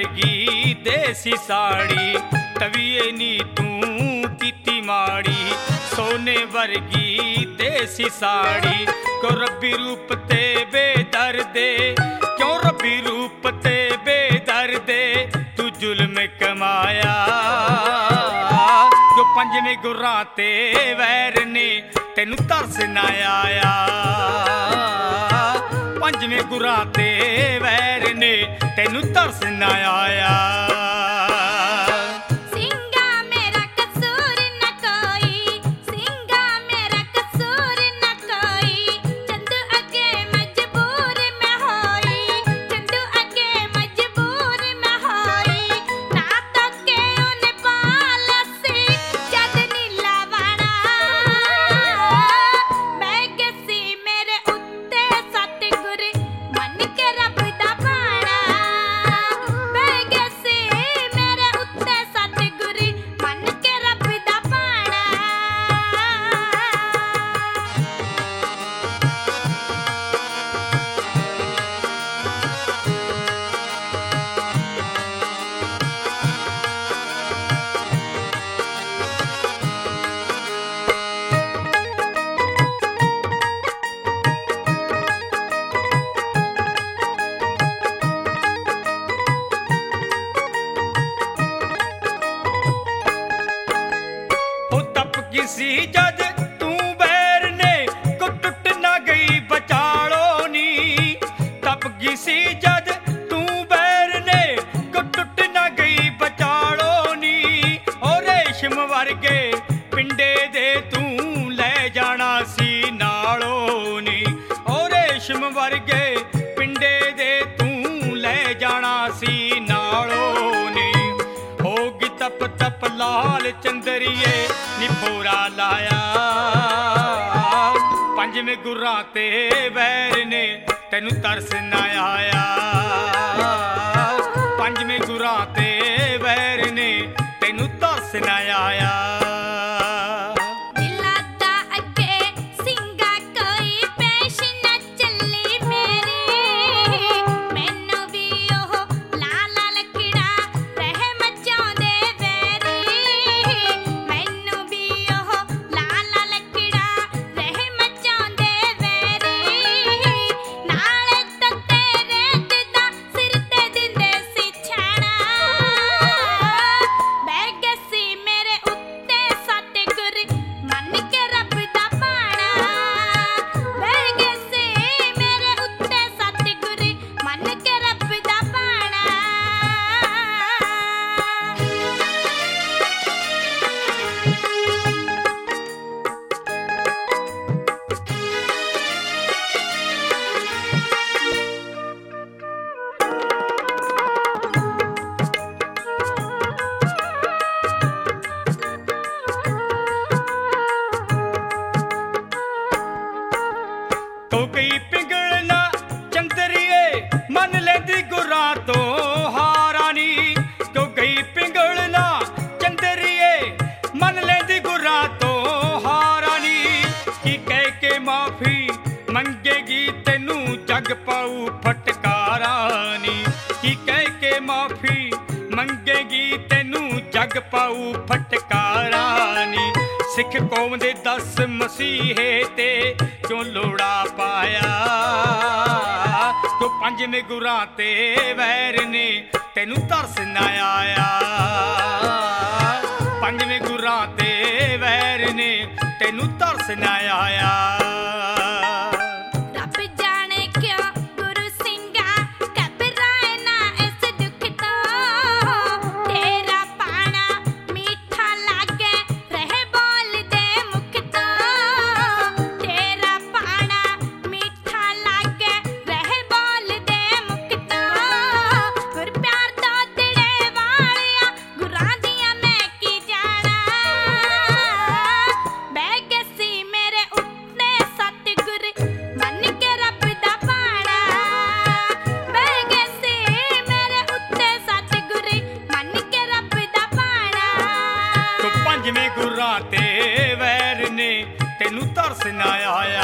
वर्गी देसी साड़ी तवीए नी तू कीती माड़ी सोने वर्गी देसी साड़ी क्यों रब्बी रूप ते बेदर्दे क्यों रब्बी रूप ते बेदर्दे तू जुल्म कमाया जो पंजवें गुर्रां ते वैर ने तेनू तरस ना आया पंजवें गुर्रां ते वैर ने तेनू तरस ना आया किसी जद तू बैर ने को टुट ना गई बचाड़ो नी तब किसी जद तू बैर ने को टुट ना गई बचाड़ो नी और रेशम वर्गे पिंडे दे तू ले जाना सी नालो नी और रेशम वर्गे पिंडे दे तू ले जाना सी नालो नी होगी तप तप लाल चंदरिए निफोरा लाया पंजवें गुर्रां ते वैर ने तेनू तरस ना आया पंजवें गुर्रां ते वैर ने तेनू तरस ना आया तो गई पिंगलना चंदरिए मन लेंदी गुर्रां तो हारानी तो गई पिंगलना चंदरिए मन लेंदी गुर्रां तो हारानी की कह के माफी मंगेगी तेनू जग पाऊ फटकारानी की कह के माफी मंगेगी तेनू जग पाऊ फटकारानी सिख कौम दे 10 मसीहे ते क्यों लोड़ा पाया तो पंजवें गुर्रां ते वैर ने तेनू तरस ना आया पंजवें गुर्रां ते वैर ने तेनू तरस ना आया पंजवें गुर्रां ते वैर ने तेनू तरस ना आया